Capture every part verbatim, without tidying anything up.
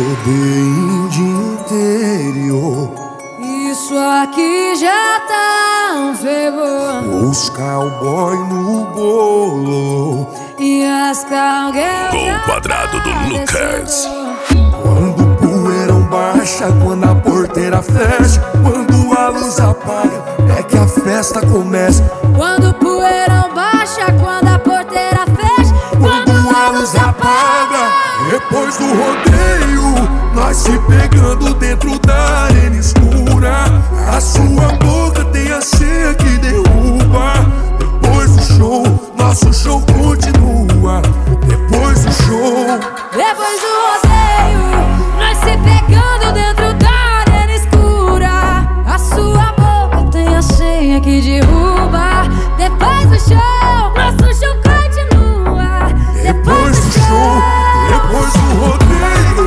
Rodeio de interior, isso aqui já tá um fervor. os cowboy no bolo E as cowgirls Com já o quadrado do tá Lucas. quando o poeirão baixa, quando a porteira fecha, quando a luz apaga, é que a festa começa. Quando o poeirão baixa, quando a porteira fecha, Quando a luz apaga, depois do rodeio, nós se pegando dentro da arena escura. A sua boca tem a senha que derruba. Depois do show, nosso show continua. Depois do show, depois do rodeio, nós se pegando dentro da arena escura. A sua boca tem a senha que derruba. Depois do show, nosso show continua. depois do show, depois do rodeio.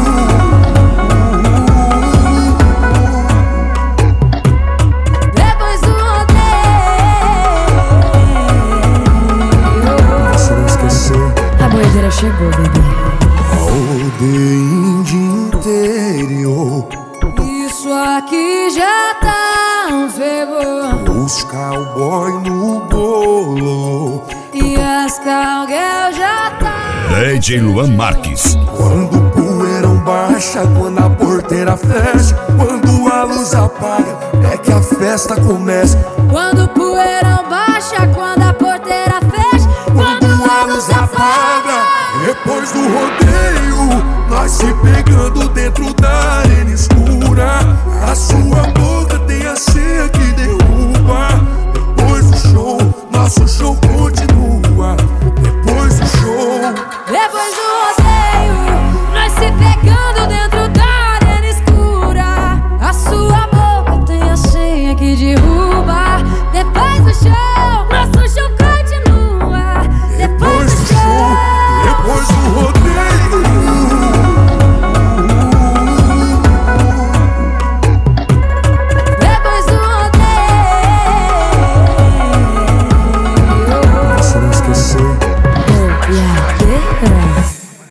Depois do rodeio, Se não esquecer, a boiadeira chegou, bebê. rodeio de interior, Isso aqui já tá um fervor. os cowboy no bolo. E as cowgirls já tá. D J Luan Marques. Quando o poeirão baixa, quando a porteira fecha, quando a luz apaga, é que a festa começa. Quando o poeirão baixa, quando a porteira fecha, Quando a luz apaga, depois do rodeio, nós se pegando dentro da arena escura. A sua